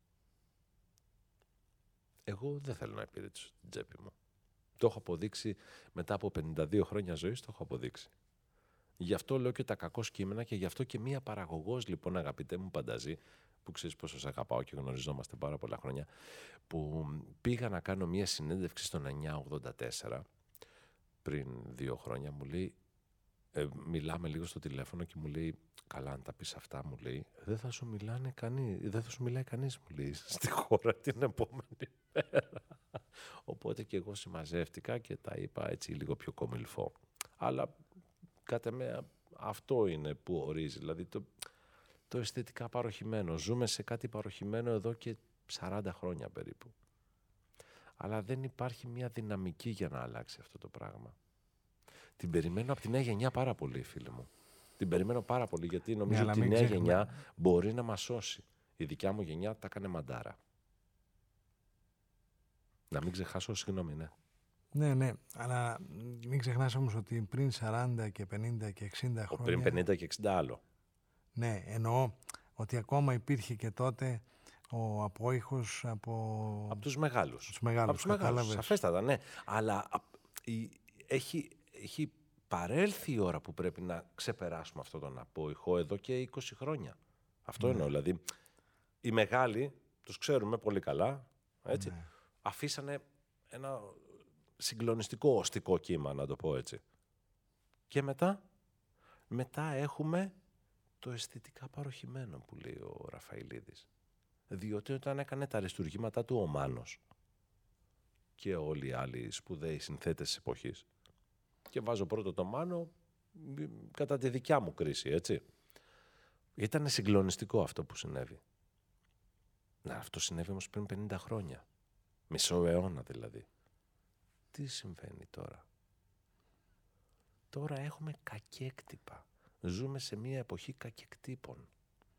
Εγώ δεν θέλω να υπηρετήσω την τσέπη μου. Το έχω αποδείξει μετά από 52 χρόνια ζωής, το έχω αποδείξει. Γι' αυτό λέω και τα κακό κείμενα και γι' αυτό και μία παραγωγός, λοιπόν, αγαπητέ μου Πανταζή, που ξέρεις πόσο σε αγαπάω και γνωριζόμαστε πάρα πολλά χρόνια, που πήγα να κάνω μία συνέντευξη στο 984 πριν 2 χρόνια, μου λέει, μιλάμε λίγο στο τηλέφωνο και μου λέει, καλά, αν τα πεις αυτά, μου λέει, δεν θα σου μιλάει κανείς, μου λέει, στη χώρα την επόμενη μέρα. Οπότε και εγώ συμμαζεύτηκα και τα είπα έτσι λίγο πιο κομιλφό. Αλλά κατά με αυτό είναι που ορίζει, δηλαδή το αισθητικά παροχημένο. Ζούμε σε κάτι παροχημένο εδώ και 40 χρόνια περίπου. Αλλά δεν υπάρχει μια δυναμική για να αλλάξει αυτό το πράγμα. Την περιμένω από τη νέα γενιά πάρα πολύ, φίλε μου. Την περιμένω πάρα πολύ, γιατί νομίζω ότι η νέα γενιά μπορεί να μας σώσει. Η δικιά μου γενιά τα έκανε μαντάρα. Να μην ξεχάσω, συγγνώμη, ναι. Ναι, αλλά μην ξεχνάς όμως ότι πριν 40 και 50 και 60 χρόνια... Πριν 50 και 60 άλλο. Ναι, εννοώ ότι ακόμα υπήρχε και τότε ο απόϊχος από τους μεγάλους. Από τους μεγάλους, σαφέστατα, ναι. Αλλά έχει παρέλθει η ώρα που πρέπει να ξεπεράσουμε αυτόν τον απόϊχο εδώ και 20 χρόνια. Αυτό εννοώ, δηλαδή οι μεγάλοι, τους ξέρουμε πολύ καλά, έτσι, αφήσανε ένα συγκλονιστικό οστικό κύμα, να το πω έτσι. Και μετά έχουμε το αισθητικά παροχημένο που λέει ο Ραφαηλίδης. Διότι όταν έκανε τα αριστουργήματά του ο Μάνος και όλοι οι άλλοι σπουδαίοι συνθέτες της εποχής, και βάζω πρώτο το Μάνο κατά τη δικιά μου κρίση, έτσι. Ήταν συγκλονιστικό αυτό που συνέβη. Αυτό συνέβη όμως πριν 50 χρόνια. Μισό αιώνα δηλαδή. Τι συμβαίνει τώρα? Τώρα έχουμε κακέκτυπα. Ζούμε σε μια εποχή κακεκτύπων.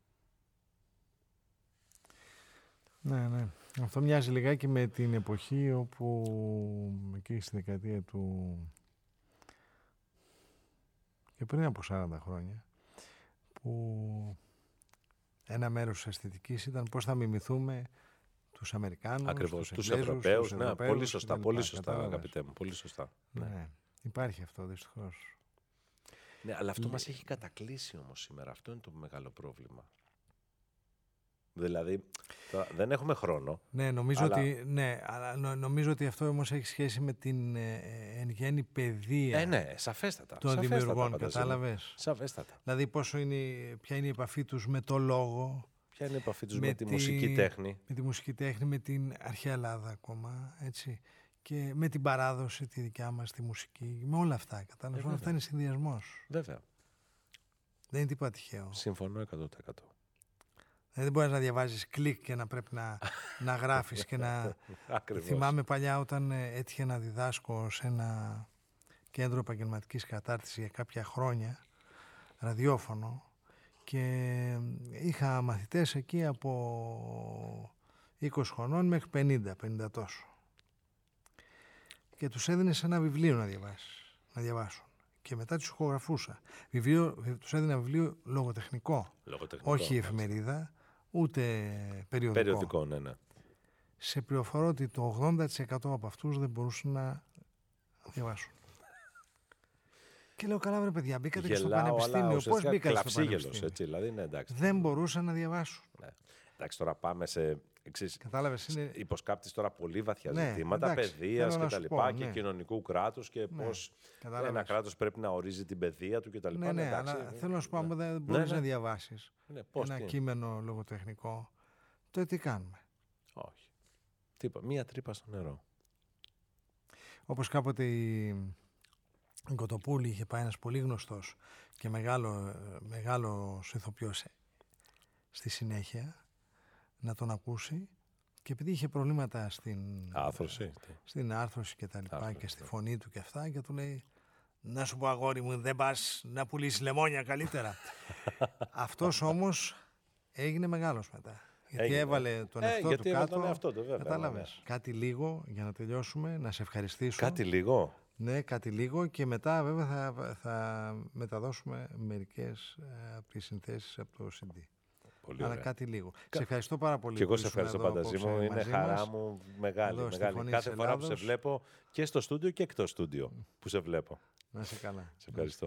Ναι. Αυτό μοιάζει λιγάκι με την εποχή όπου εκεί στη δεκαετία του... και πριν από 40 χρόνια, που ένα μέρος της αισθητικής ήταν πώς θα μιμηθούμε τους Αμερικάνους, ακριβώς, τους Εγγλέζους, Ευρωπαίους. τους Ναι, Ευρωπαίους πολύ σωστά, κτλ. πολύ σωστά, Κατάλαβες. αγαπητέ μου, πολύ σωστά. Ναι, υπάρχει αυτό δυστυχώς. Ναι, αλλά αυτό μας έχει κατακλείσει όμως σήμερα. Αυτό είναι το μεγάλο πρόβλημα. Δηλαδή, τώρα, δεν έχουμε χρόνο. Ναι, νομίζω ότι αυτό όμως έχει σχέση με την εν γέννη παιδεία Ναι, σαφέστατα. των δημιουργών, κατάλαβες. Σαφέστατα. Δηλαδή ποια είναι η επαφή τους με το λόγο, Ποια είναι η επαφή τους με τη μουσική τέχνη. Με τη μουσική τέχνη, με την αρχαία Ελλάδα ακόμα, έτσι. Και με την παράδοση τη δικιά μας, τη μουσική, με όλα αυτά. Κατάλαβες, όλα αυτά είναι συνδυασμός. Βέβαια. Δεν είναι τίποτα τυχαίο. Συμφωνώ 100%. Δεν μπορείς να διαβάζεις κλικ και να πρέπει να γράφεις και να... Θυμάμαι παλιά όταν έτυχε να διδάσκω σε ένα κέντρο επαγγελματικής κατάρτισης για κάποια χρόνια, ραδιόφωνο, και είχα μαθητές εκεί από 20 χρονών μέχρι 50 τόσο. Και τους έδινες ένα βιβλίο να διαβάσουν. Και μετά τους ηχογραφούσα. Τους έδινα βιβλίο λογοτεχνικό. Όχι εφημερίδα, ούτε περιοδικό. Περιοδικό, ναι. Σε πληροφορώ ότι το 80% από αυτούς δεν μπορούσαν να διαβάσουν. Και λέω, καλά βρε παιδιά, μπήκατε και στο πανεπιστήμιο. Πώς μπήκατε στο πανεπιστήμιο? Έτσι, δηλαδή, ναι, εντάξει. Δεν μπορούσαν να διαβάσουν. Ναι. Εντάξει, τώρα πάμε σε... Κατάλαβες, είναι... Υποσκάπτεις τώρα πολύ βαθιά ζητήματα παιδείας και τα λοιπά, και κοινωνικού κράτους και πώς ένα κράτος πρέπει να ορίζει την παιδεία του και τα λοιπά. Ναι, αλλά θέλω να σου πω, αν δεν μπορείς να διαβάσεις ένα κείμενο λογοτεχνικό, τότε τι κάνουμε? Όχι. Μία τρύπα στο νερό. Όπως κάποτε η Κοτοπούλη είχε πάει ένας πολύ γνωστός και μεγάλος ηθοποιός στη συνέχεια να τον ακούσει, και επειδή είχε προβλήματα στην άρθρωση και τα λοιπά και στη φωνή του και αυτά, και του λέει, να σου πω αγόρι μου, δεν πας να πουλήσεις λεμόνια καλύτερα? Αυτός όμως έγινε μεγάλος μετά. Γιατί έβαλε τον εαυτό του κάτω. Κατάλαβες. Κάτι λίγο για να τελειώσουμε, να σε ευχαριστήσω. Κάτι λίγο. Ναι, κάτι λίγο, και μετά βέβαια θα μεταδώσουμε μερικές από τις συνθέσεις από το CD. Πολύ αλλά κάτι λίγο. Σε ευχαριστώ πάρα πολύ. Και εγώ σε ευχαριστώ, Πανταζή μου. Είναι χαρά μου μεγάλη. Κάθε φορά που σε βλέπω και στο στούντιο και εκτός στούντιο που σε βλέπω. Να είσαι καλά. Σε ευχαριστώ.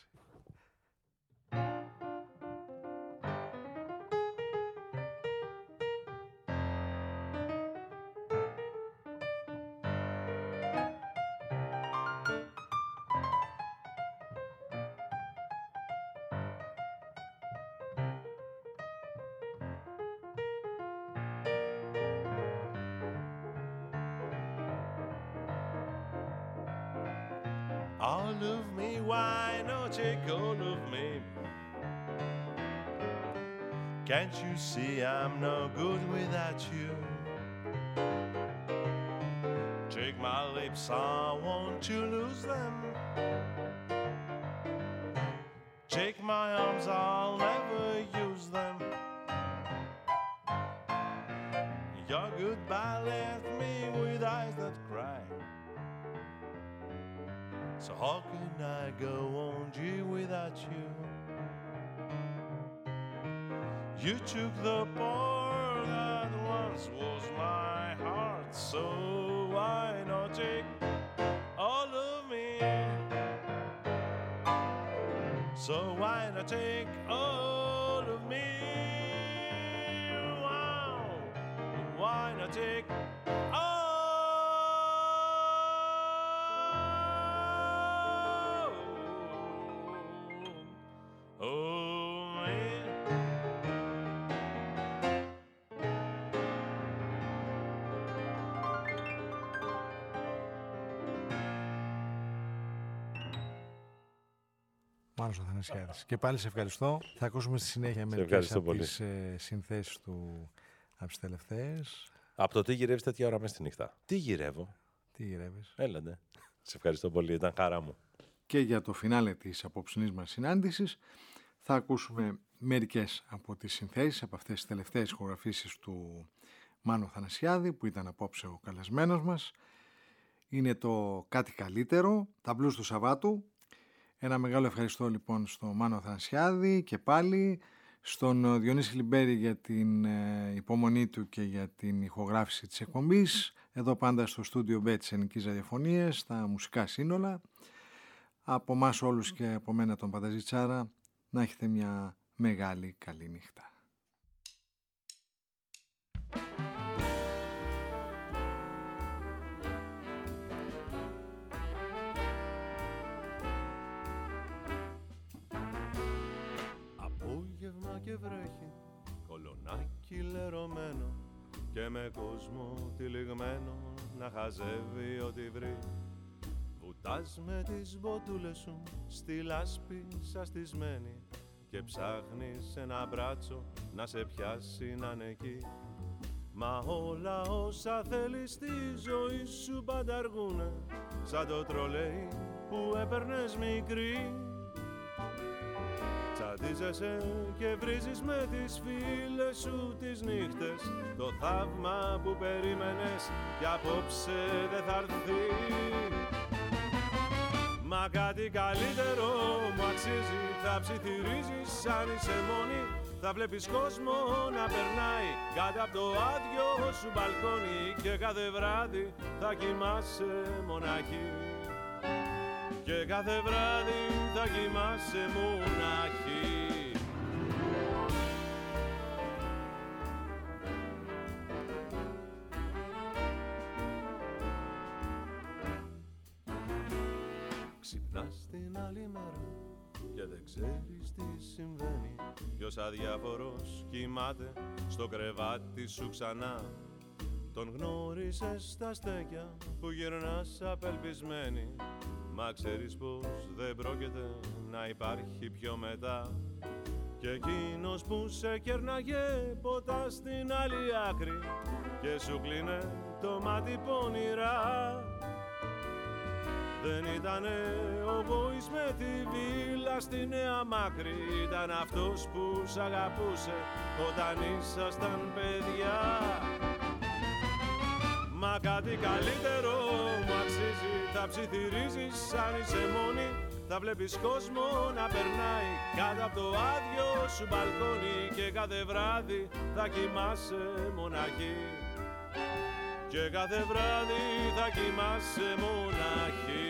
All of me, why not take all of me? Can't you see I'm no good without you? Take my lips, I want to lose them. Take my arms, I'll never use them. Your goodbye left me with eyes that cry. So how can I go on, gee, without you? You took the part that once was my heart, so why not take all of me? So why not take all of me? Wow. Why not take all? Μάνος Αθανασιάδης. Και πάλι σε ευχαριστώ. Θα ακούσουμε στη συνέχεια μερικές από τις συνθέσεις του από τις τελευταίες. Από το τι γυρεύεις τέτοια ώρα μες στη νύχτα? Τι γυρεύω? Τι γυρεύεις? Έλατε. Σε ευχαριστώ πολύ. Ήταν χαρά μου. Και για το φινάλε της απόψινής μας συνάντησης θα ακούσουμε μερικές από τις συνθέσεις, από αυτές τις τελευταίες ηχογραφήσεις του Μάνου Αθανασιάδη, που ήταν απόψε ο καλεσμένος μας. Είναι το «Κάτι καλύτερο», τα blues του Σαββάτου. Ένα μεγάλο ευχαριστώ λοιπόν στο Μάνο Αθανασιάδη και πάλι στον Διονύση Λιμπέρη για την υπομονή του και για την ηχογράφηση της εκπομπής. Εδώ πάντα στο στούντιο Μπέ της Ελληνικής Ραδιοφωνίας, στα μουσικά σύνολα. Από εμάς όλους και από μένα τον Πανταζητσάρα, να έχετε μια μεγάλη καλή νύχτα. Απόγευμα και βρέχει, κολονάκι λερωμένο και με κόσμο τυλιγμένο να χαζεύει ό,τι βρει. Βουτάς με τις μποτούλες σου στη λάσπη σαστισμένη και ψάχνεις ένα μπράτσο να σε πιάσει να είναι εκεί. Μα όλα όσα θέλεις στη ζωή σου πάντα αργούνε, σαν το τρολέι που έπαιρνες μικρή. Τσαντίζεσαι και βρίζεις με τις φίλες σου τις νύχτες το θαύμα που περίμενες κι απόψε δεν θα έρθει. Μα κάτι καλύτερο μου αξίζει, θα ψιθυρίζεις σαν είσαι μόνη. Θα βλέπεις κόσμο να περνάει κάτω από το άδειο σου μπαλκόνι και κάθε βράδυ θα κοιμάσαι μοναχή. Και κάθε βράδυ θα κοιμάσαι μοναχή. Ξυπνάς την άλλη μέρα και δεν ξέρεις τι συμβαίνει. Ποιος αδιάφορος κοιμάται στο κρεβάτι σου ξανά. Τον γνώρισες στα στέκια που γυρνάς απελπισμένη. Μα ξέρεις πως δεν πρόκειται να υπάρχει πιο μετά. Και εκείνος που σε κέρναγε ποτά στην άλλη άκρη και σου κλείνε το μάτι πονηρά. Δεν ήτανε ο Βόης με τη βίλα στη Νέα Μάκρη. Ήταν αυτός που σ' αγαπούσε όταν ήσασταν παιδιά. Μα κάτι καλύτερο μου αξίζει, θα ψιθυρίζεις σαν είσαι μόνη. Θα βλέπεις κόσμο να περνάει κάτω από το άδειο σου μπαλκόνι και κάθε βράδυ θα κοιμάσαι μοναχή. Και κάθε βράδυ θα κοιμάσαι μοναχή.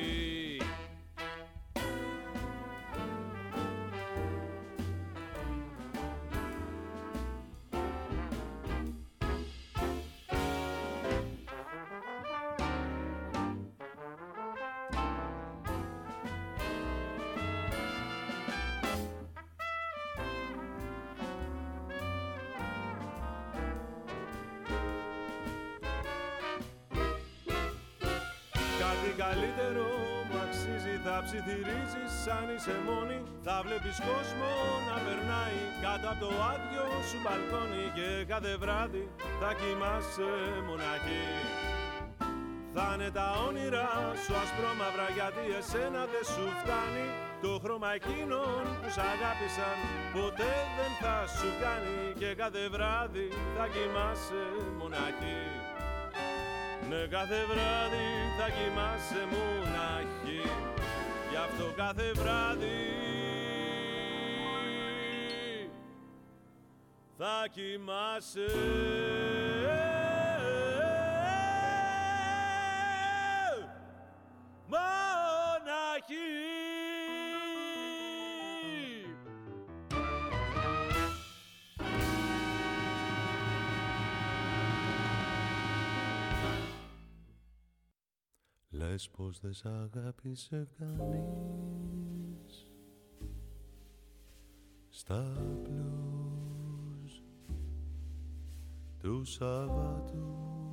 Καλύτερο μου αξίζει, θα ψιθυρίζεις σαν είσαι μόνη. Θα βλέπεις κόσμο να περνάει κάτω από το άδειο σου μπαλκόνι και κάθε βράδυ θα κοιμάσαι μοναχή. Θα είναι τα όνειρά σου ασπρόμαυρα γιατί εσένα δεν σου φτάνει. Το χρώμα εκείνων που σ' αγάπησαν ποτέ δεν θα σου κάνει και κάθε βράδυ θα κοιμάσαι μοναχή. Ναι, κάθε βράδυ θα κοιμάσαι μοναχή. Γι' αυτό κάθε βράδυ θα κοιμάσαι μοναχή. Λες πως δεν σ' αγάπησε κανείς στα blues του Σαββάτου.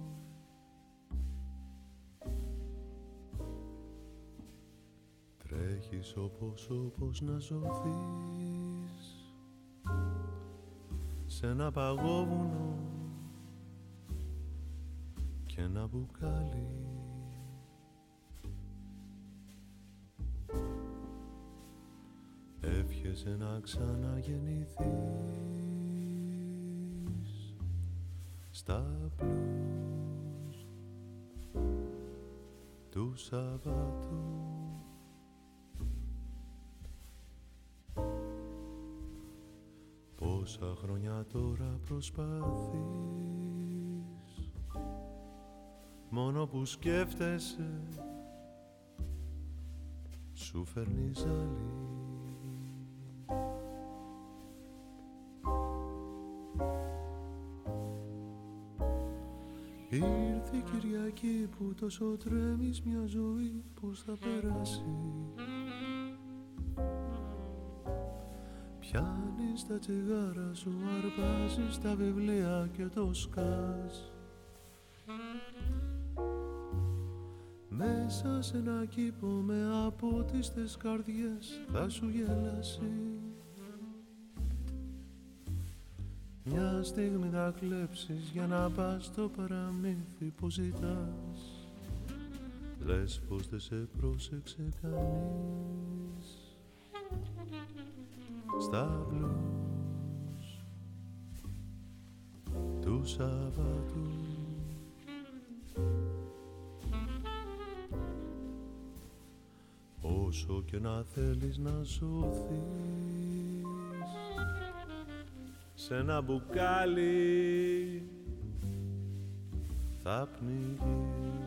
Τρέχεις όπως να σωθείς σε ένα παγόβουνο και ένα μπουκάλι. Εύχεσαι να ξαναγεννηθείς στα blues του Σαββάτου. Πώς Πόσα χρόνια τώρα προσπαθείς, μόνο που σκέφτεσαι σου φέρνει ζάλι. Ήρθε η Κυριακή που τόσο τρέμεις μια ζωή, πώς θα περάσει. Πιάνεις τα τσιγάρα σου, αρπάζεις τα βιβλία και το σκάς. Μέσα σε ένα κήπο με απότιστες καρδιές θα σου γελάσει. Μια στιγμή θα κλέψεις για να πας στο παραμύθι που ζητάς. Λες πως δεν σε πρόσεξε κανείς. Στα μπλους του Σαββάτου όσο και να θέλεις να σωθείς, σε ένα μπουκάλι θα πνιγείς.